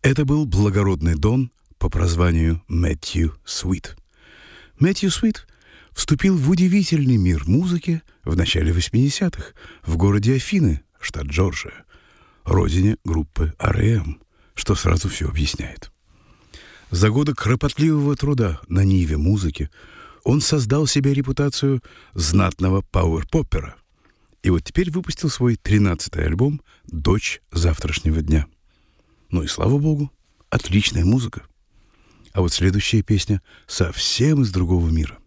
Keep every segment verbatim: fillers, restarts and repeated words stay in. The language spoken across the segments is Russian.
Это был благородный дон по прозванию Мэтью Суит. Мэтью Суит вступил в удивительный мир музыки в начале восьмидесятых в городе Афины, штат Джорджия, родине группы ар и эм, что сразу все объясняет. За годы кропотливого труда на ниве музыки он создал себе репутацию знатного пауэр-поппера. И вот теперь выпустил свой тринадцатый альбом «Дочь завтрашнего дня». Ну и слава богу, отличная музыка. А вот следующая песня совсем из другого мира.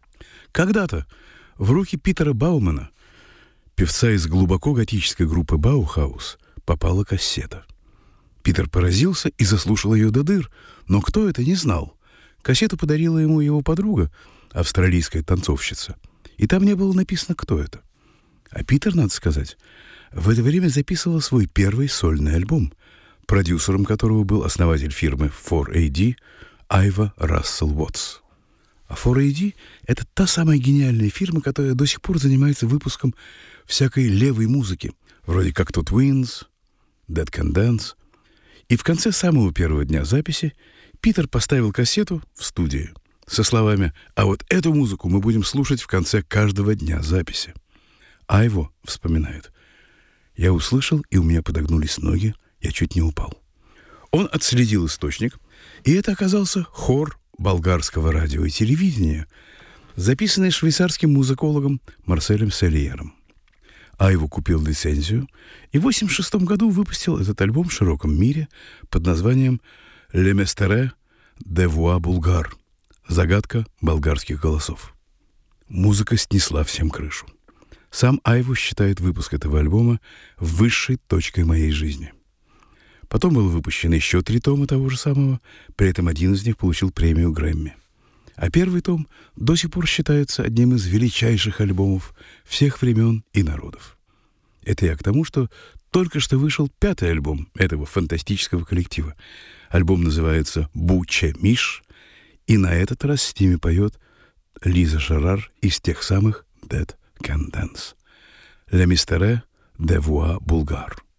Когда-то в руки Питера Баумана, певца из глубоко готической группы Баухаус, попала кассета. Питер поразился и заслушал ее до дыр, но кто это, не знал. Кассету подарила ему его подруга, австралийская танцовщица, и там не было написано, кто это. А Питер, надо сказать, в это время записывал свой первый сольный альбом, продюсером которого был основатель фирмы фор эй ди Айва Рассел Уотс. А фор эй ди — это та самая гениальная фирма, которая до сих пор занимается выпуском всякой левой музыки, вроде как The Twins, Dead Can Dance. И в конце самого первого дня записи Питер поставил кассету в студии со словами: «А вот эту музыку мы будем слушать в конце каждого дня записи». Айво вспоминает: «Я услышал, и у меня подогнулись ноги, я чуть не упал». Он отследил источник, и это оказался хор болгарского радио и телевидения, записанный швейцарским музыкологом Марселем Селиером. Айво купил лицензию и в восемьдесят шестом году выпустил этот альбом в широком мире под названием «Le Mystère des Voix Bulgares» — «Загадка болгарских голосов». Музыка снесла всем крышу. Сам Айво считает выпуск этого альбома высшей точкой моей жизни. Потом было выпущено еще три тома того же самого, при этом один из них получил премию Грэмми. А первый том до сих пор считается одним из величайших альбомов всех времен и народов. Это я к тому, что только что вышел пятый альбом этого фантастического коллектива. Альбом называется «Буче Миш», и на этот раз с ними поет Лиза Жерар из тех самых Dead Can Dance. «Le Mystère des Voix Bulgares».